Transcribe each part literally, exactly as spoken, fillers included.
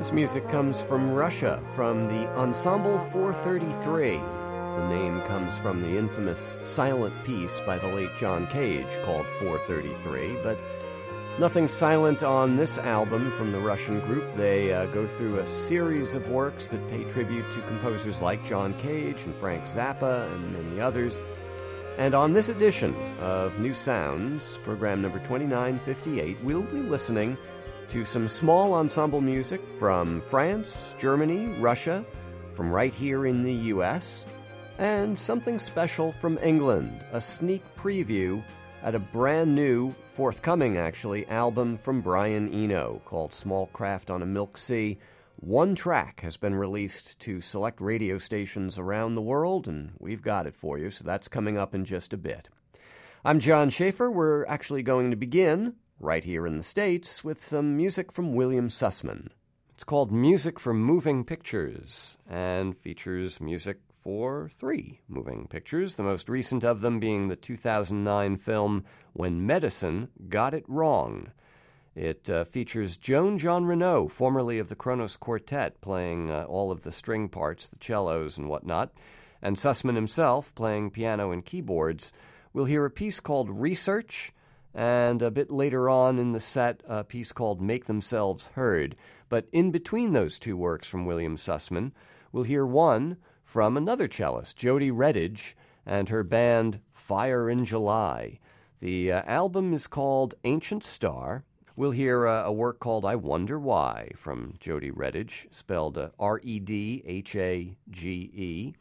This music comes from Russia, from the Ensemble four thirty-three. The name comes from the infamous silent piece by the late John Cage called four thirty-three, but nothing silent on this album from the Russian group. They uh, go through a series of works that pay tribute to composers like John Cage and Frank Zappa and many others. And on this edition of New Sounds, program number twenty-nine fifty-eight, we'll be listening to some small ensemble music from France, Germany, Russia, from right here in the U S, and something special from England, a sneak preview at a brand new, forthcoming actually, album from Brian Eno called Small Craft on a Milk Sea. One track has been released to select radio stations around the world, and we've got it for you, so that's coming up in just a bit. I'm John Schaefer. We're actually going to begin right here in the States with some music from William Sussman. It's called Music for Moving Pictures and features music for three moving pictures, the most recent of them being the two thousand nine film When Medicine Got It Wrong. It uh, features Joan Jean Renaud, formerly of the Kronos Quartet, playing uh, all of the string parts, the cellos and whatnot, and Sussman himself playing piano and keyboards. We'll hear a piece called Research, and a bit later on in the set, a piece called Make Themselves Heard. But in between those two works from William Sussman, we'll hear one from another cellist, Jody Redditch, and her band Fire in July. The uh, album is called Ancient Star. We'll hear uh, a work called I Wonder Why from Jody Redditch, spelled uh, R E D H A G E.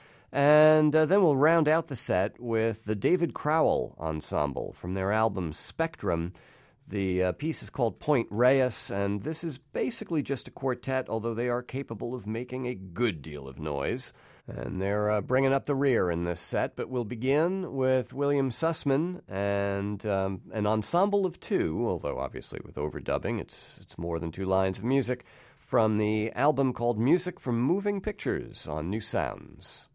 And uh, then we'll round out the set with the David Crowell Ensemble from their album Spectrum. The uh, piece is called Point Reyes, and this is basically just a quartet, although they are capable of making a good deal of noise. And they're uh, bringing up the rear in this set, but we'll begin with William Sussman and um, an ensemble of two, although obviously with overdubbing, it's, it's more than two lines of music, from the album called Music from Moving Pictures on New Sounds.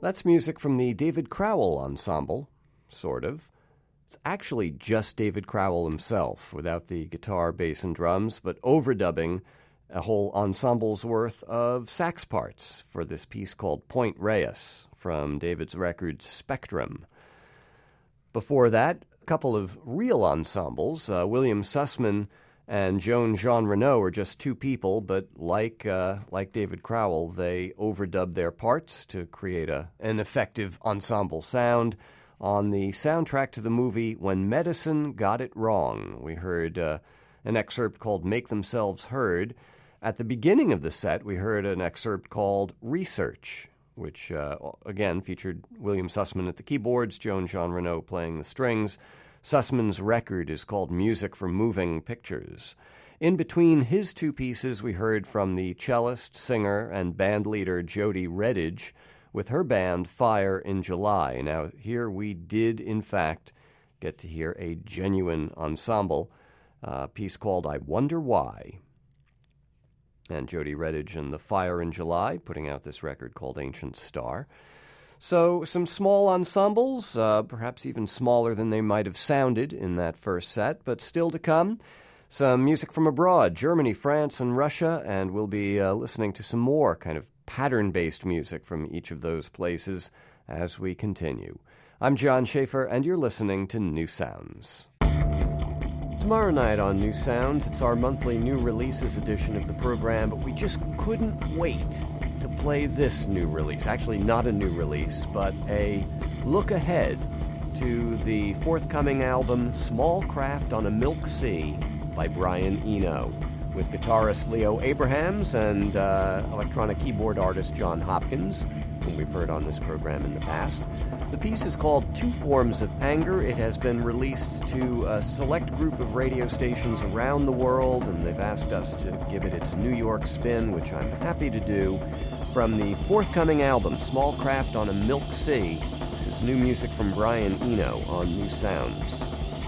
That's music from the David Crowell Ensemble, sort of. It's actually just David Crowell himself, without the guitar, bass, and drums, but overdubbing a whole ensemble's worth of sax parts for this piece called Point Reyes from David's record Spectrum. Before that, a couple of real ensembles. Uh, William Sussman and Joan Jean Renaud are just two people, but like uh, like David Crowell, they overdubbed their parts to create a, an effective ensemble sound. On the soundtrack to the movie When Medicine Got It Wrong, we heard uh, an excerpt called Make Themselves Heard. At the beginning of the set, we heard an excerpt called Research, which, uh, again, featured William Sussman at the keyboards, Joan Jean Renaud playing the strings. Sussman's record is called Music for Moving Pictures. In between his two pieces, we heard from the cellist, singer, and band leader Jody Redditch with her band Fire in July. Now, here we did, in fact, get to hear a genuine ensemble, a piece called I Wonder Why. And Jody Redditch and the Fire in July putting out this record called Ancient Star. So some small ensembles, uh, perhaps even smaller than they might have sounded in that first set, but still to come. Some music from abroad, Germany, France, and Russia, and we'll be uh, listening to some more kind of pattern-based music from each of those places as we continue. I'm John Schaefer, and you're listening to New Sounds. Tomorrow night on New Sounds, it's our monthly new releases edition of the program, but we just couldn't wait to play this new release. Actually, not a new release, but a look ahead to the forthcoming album Small Craft on a Milk Sea by Brian Eno, with guitarist Leo Abrahams and uh, electronic keyboard artist John Hopkins, whom we've heard on this program in the past. The piece is called Two Forms of Anger. It has been released to a select group of radio stations around the world, and they've asked us to give it its New York spin, which I'm happy to do. From the forthcoming album, Small Craft on a Milk Sea, this is new music from Brian Eno on New Sounds.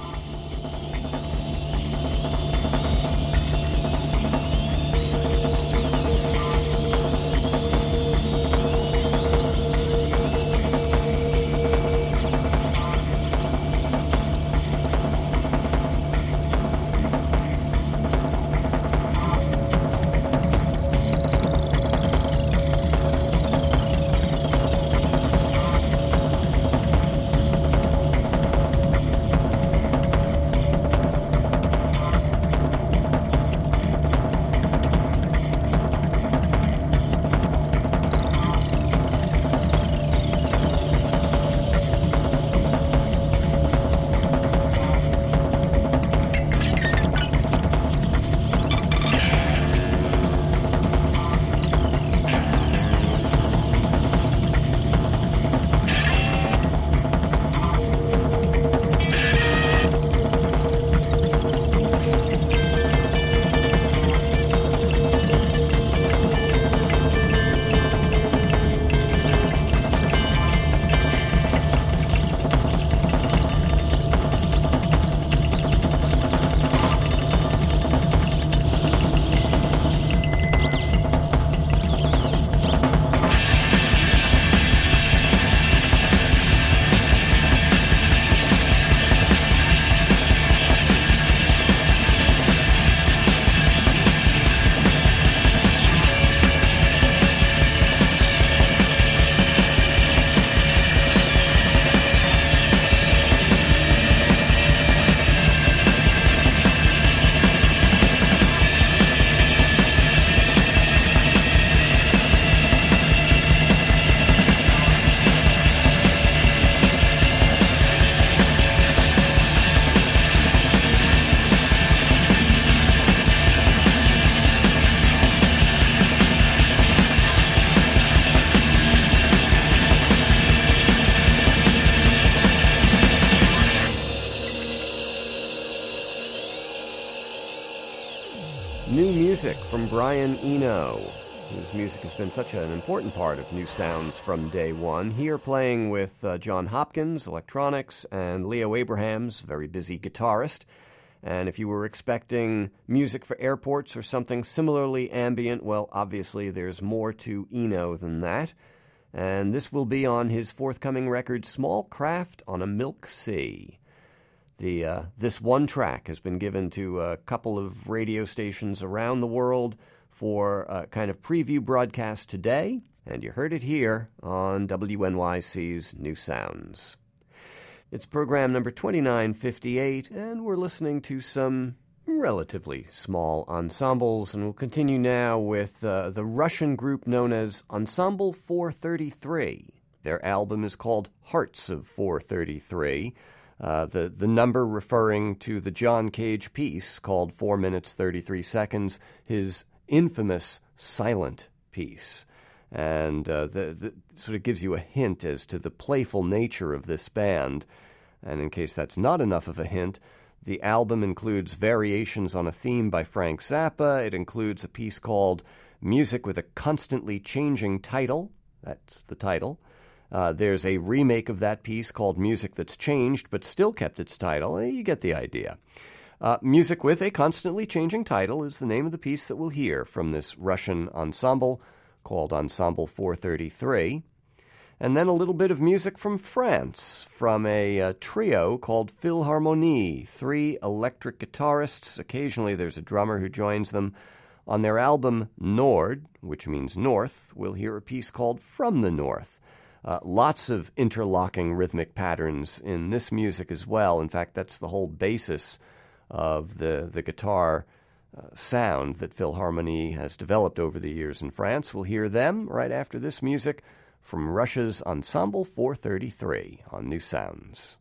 New music from Brian Eno, whose music has been such an important part of New Sounds from day one. Here playing with uh, John Hopkins, electronics, and Leo Abrahams, very busy guitarist. And if you were expecting music for airports or something similarly ambient, well, obviously there's more to Eno than that. and this will be on his forthcoming record, Small Craft on a Milk Sea. The uh, this one track has been given to a couple of radio stations around the world for a kind of preview broadcast today, and you heard it here on W N Y C's New Sounds. It's program number twenty-nine fifty-eight, and we're listening to some relatively small ensembles, and we'll continue now with uh, the Russian group known as Ensemble four thirty-three. Their album is called Hearts of four thirty-three. Uh, the, the number referring to the John Cage piece called four minutes thirty-three seconds, his infamous silent piece. And uh, the, the sort of gives you a hint as to the playful nature of this band. And in case that's not enough of a hint, the album includes variations on a theme by Frank Zappa. It includes a piece called Music with a Constantly Changing Title. That's the title. Uh, there's a remake of that piece called Music That's Changed, but still kept its title. You get the idea. Uh, Music with a Constantly Changing Title is the name of the piece that we'll hear from this Russian ensemble called Ensemble four thirty-three. And then a little bit of music from France, from a, a trio called Philharmonie, three electric guitarists. Occasionally there's a drummer who joins them. On their album Nord, which means North, we'll hear a piece called From the North. Uh, lots of interlocking rhythmic patterns in this music as well. In fact, that's the whole basis of the, the guitar uh, sound that Philharmonie has developed over the years in France. We'll hear them right after this music from Russia's Ensemble four thirty-three on New Sounds.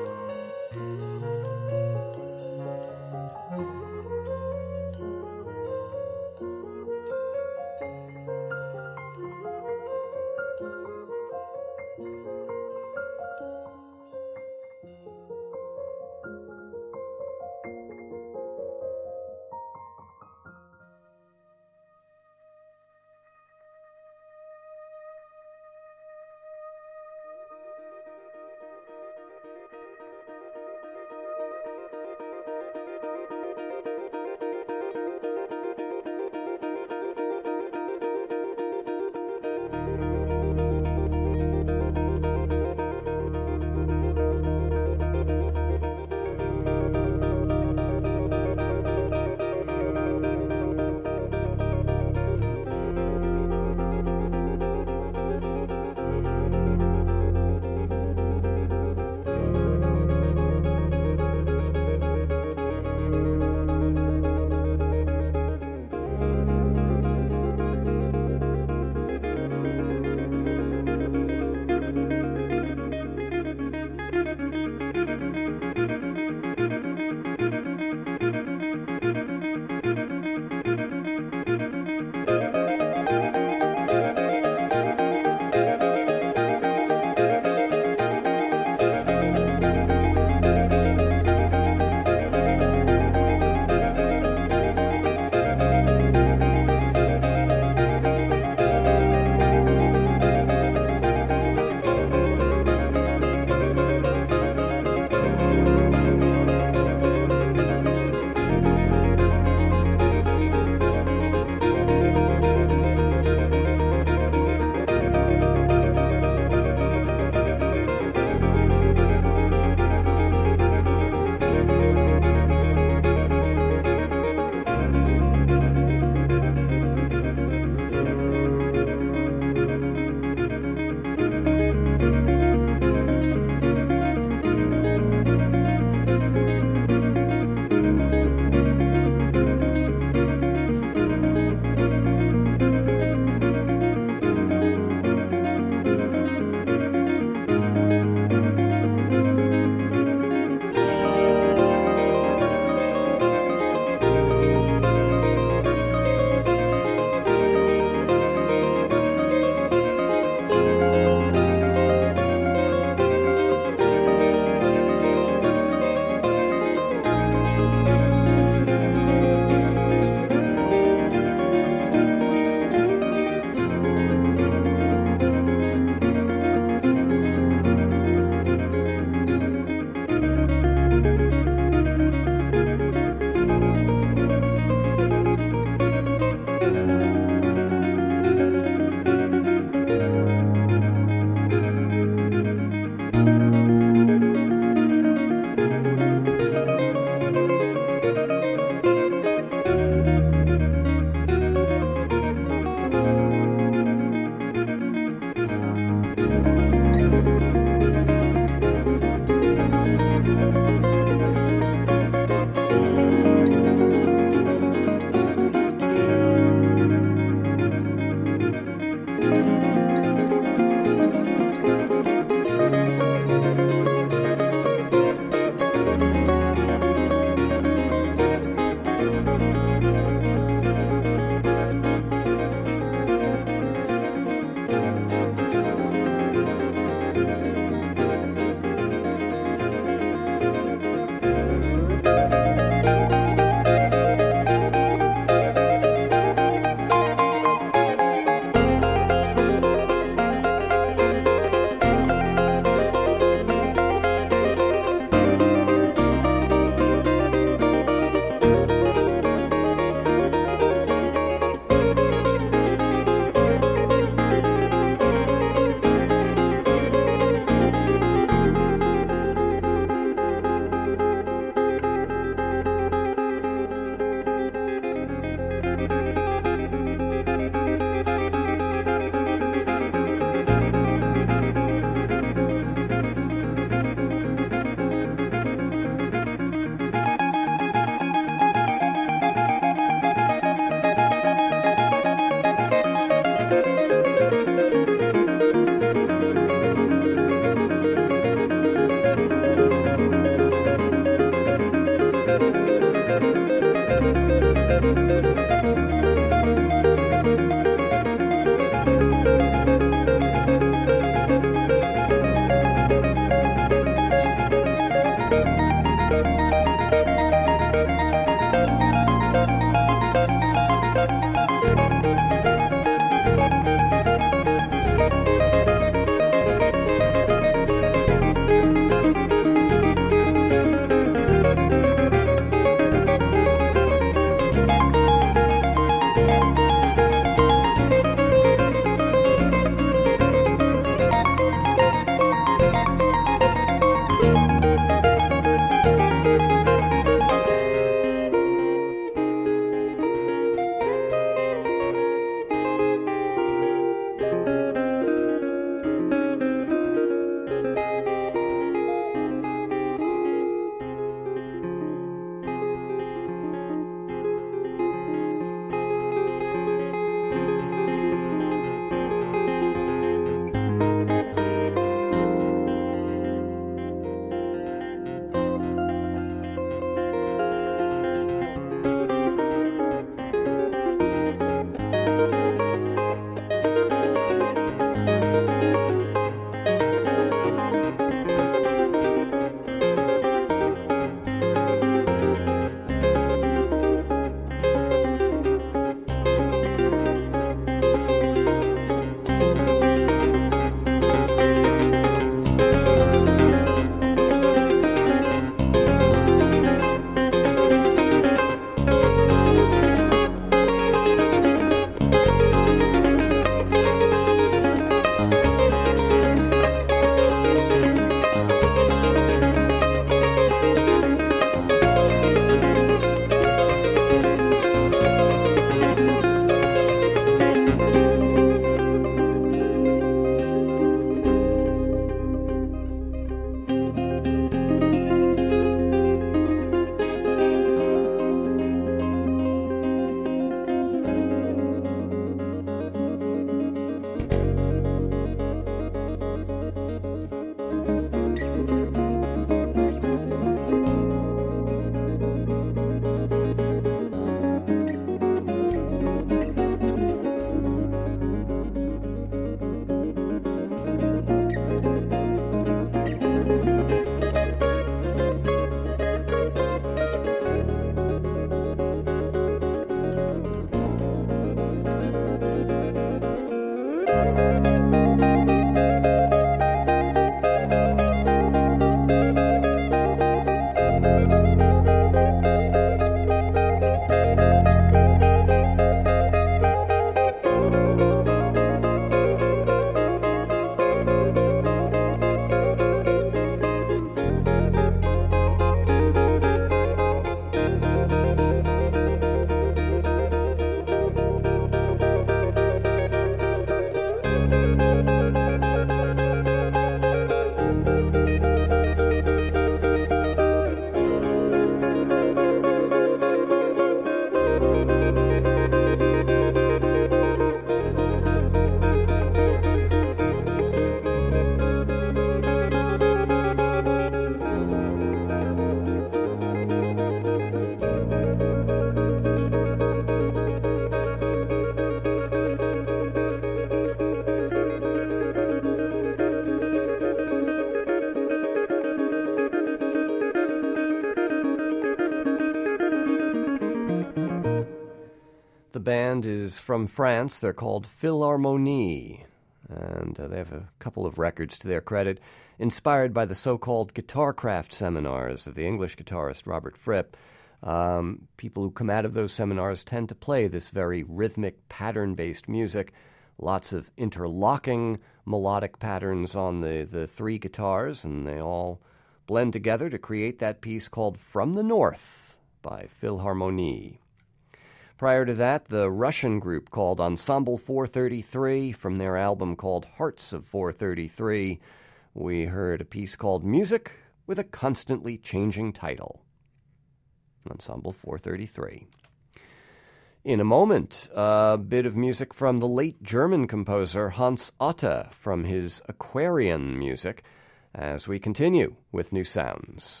band is from France. They're called Philharmonie, and uh, they have a couple of records to their credit, inspired by the so-called guitarcraft seminars of the English guitarist Robert Fripp. Um, people who come out of those seminars tend to play this very rhythmic, pattern-based music, lots of interlocking melodic patterns on the, the three guitars, and they all blend together to create that piece called From the North by Philharmonie. Prior to that, the Russian group called Ensemble four thirty-three, from their album called Hearts of four thirty-three, we heard a piece called Music with a Constantly Changing Title. Ensemble four thirty-three. In a moment, a bit of music from the late German composer Hans Otte from his Aquarian music, as we continue with New Sounds.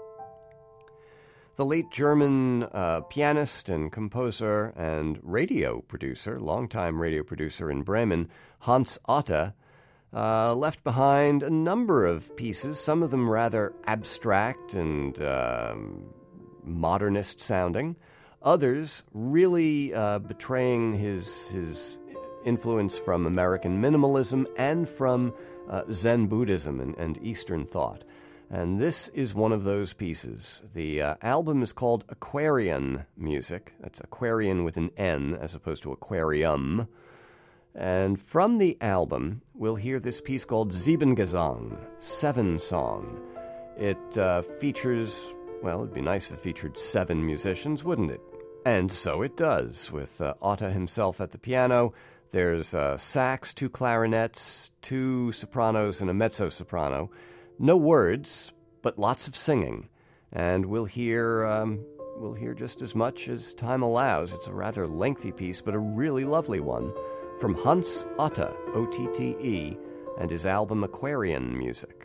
The late German uh, pianist and composer and radio producer, longtime radio producer in Bremen, Hans Otte, uh, left behind a number of pieces, some of them rather abstract and uh, modernist-sounding, others really uh, betraying his, his influence from American minimalism and from uh, Zen Buddhism and, and Eastern thought. And this is one of those pieces. The uh, album is called Aquarian Music. That's Aquarian with an N as opposed to aquarium. And from the album, we'll hear this piece called Siebengesang, Seven Song. It uh, features, well, it'd be nice if it featured seven musicians, wouldn't it? And so it does, with uh, Otte himself at the piano. There's uh, sax, two clarinets, two sopranos, and a mezzo-soprano. No words, but lots of singing, and we'll hear um, we'll hear just as much as time allows. It's a rather lengthy piece, but a really lovely one, from Hans Otte, O T T E, and his album Aquarian Music.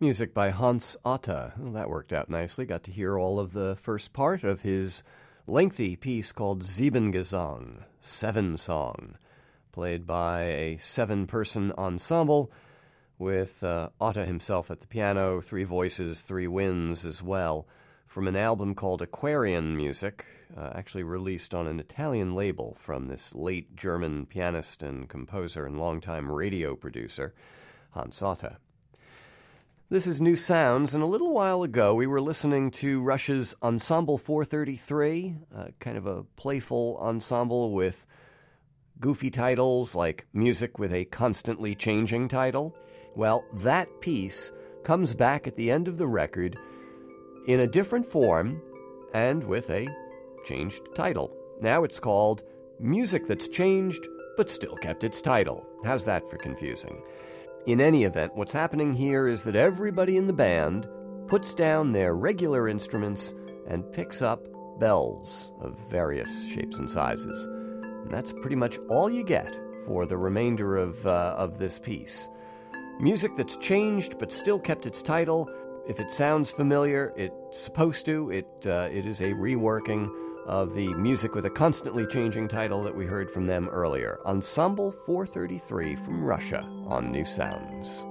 Music by Hans Otte. Well, that worked out nicely. Got to hear all of the first part of his lengthy piece called Siebengesang, Seven Song, played by a seven-person ensemble with uh, Otte himself at the piano, three voices, three winds as well, from an album called Aquarian Music, uh, actually released on an Italian label from this late German pianist and composer and longtime radio producer, Hans Otte. This is New Sounds, and a little while ago we were listening to Russia's Ensemble four thirty-three, uh, kind of a playful ensemble with goofy titles like Music with a Constantly Changing Title. Well, that piece comes back at the end of the record in a different form and with a changed title. Now it's called Music That's Changed but Still Kept Its Title. How's that for confusing? In any event, what's happening here is that everybody in the band puts down their regular instruments and picks up bells of various shapes and sizes. And that's pretty much all you get for the remainder of uh, of this piece. Music that's changed but still kept its title. If it sounds familiar, it's supposed to. It uh, it is a reworking of the Music with a Constantly Changing Title that we heard from them earlier. Ensemble four thirty-three from Russia on New Sounds.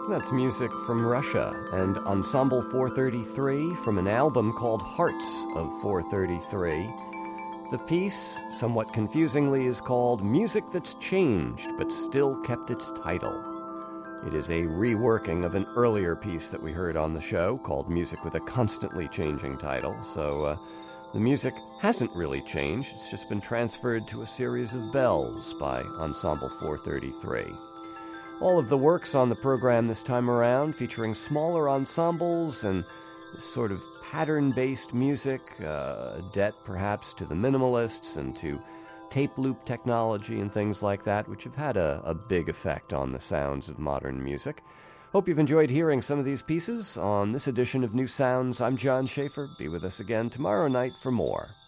That's music from Russia and Ensemble four thirty-three from an album called Hearts of four thirty-three. The piece, somewhat confusingly, is called Music That's Changed But Still Kept Its Title. It is a reworking of an earlier piece that we heard on the show called Music with a Constantly Changing Title, so uh, the music hasn't really changed. It's just been transferred to a series of bells by Ensemble four thirty-three. All of the works on the program this time around featuring smaller ensembles and this sort of pattern-based music, uh, a debt perhaps to the minimalists and to tape loop technology and things like that, which have had a, a big effect on the sounds of modern music. Hope you've enjoyed hearing some of these pieces on this edition of New Sounds. I'm John Schaefer. Be with us again tomorrow night for more.